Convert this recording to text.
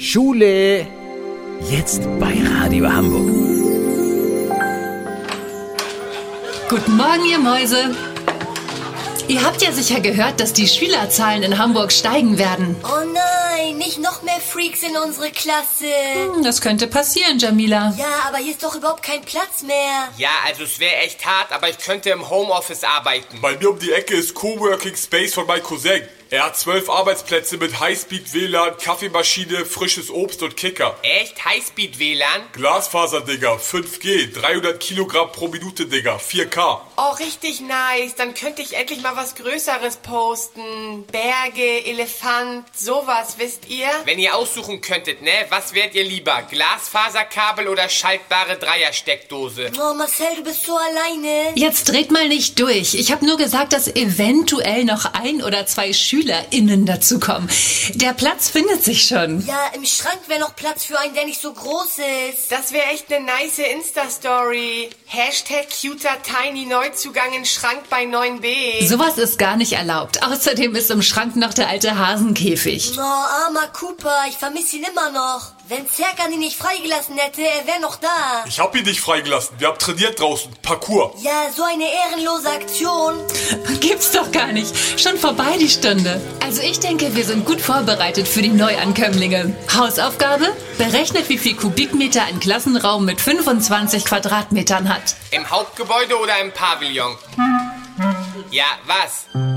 Schule, jetzt bei Radio Hamburg. Guten Morgen, ihr Mäuse. Ihr habt ja sicher gehört, dass die Schülerzahlen in Hamburg steigen werden. Oh nein, nicht noch mehr Freaks in unsere Klasse. Das könnte passieren, Jamila. Ja, aber hier ist doch überhaupt kein Platz mehr. Ja, also es wäre echt hart, aber ich könnte im Homeoffice arbeiten. Bei mir um die Ecke ist Coworking Space von meinem Cousin. Er hat 12 Arbeitsplätze mit Highspeed-WLAN, Kaffeemaschine, frisches Obst und Kicker. Echt? Highspeed-WLAN? Glasfaser, Digga, 5G, 300 Kilogramm pro Minute, Digga, 4K. Oh, richtig nice. Dann könnte ich endlich mal was Größeres posten. Berge, Elefant, sowas, wisst ihr? Wenn ihr aussuchen könntet, ne? Was wärt ihr lieber? Glasfaserkabel oder schaltbare Dreiersteckdose? Oh, Marcel, du bist so alleine. Jetzt dreht mal nicht durch. Ich habe nur gesagt, dass eventuell noch 1 oder 2 SchülerInnen dazukommen. Der Platz findet sich schon. Ja, im Schrank wäre noch Platz für einen, der nicht so groß ist. Das wäre echt eine nice Insta-Story. Hashtag cuter tiny Neuzugang in Schrank bei 9b. Sowas ist gar nicht erlaubt. Außerdem ist im Schrank noch der alte Hasenkäfig. Oh, armer Cooper, ich vermisse ihn immer noch. Wenn Serkan ihn nicht freigelassen hätte, er wäre noch da. Ich hab ihn nicht freigelassen, wir haben trainiert draußen, Parkour. Ja, so eine ehrenlose Aktion. Gibt's doch gar nicht. Schon vorbei die Stunde. Also ich denke, wir sind gut vorbereitet für die Neuankömmlinge. Hausaufgabe? Berechnet, wie viel Kubikmeter ein Klassenraum mit 25 Quadratmetern hat. Im Hauptgebäude oder im Pavillon? Ja, was?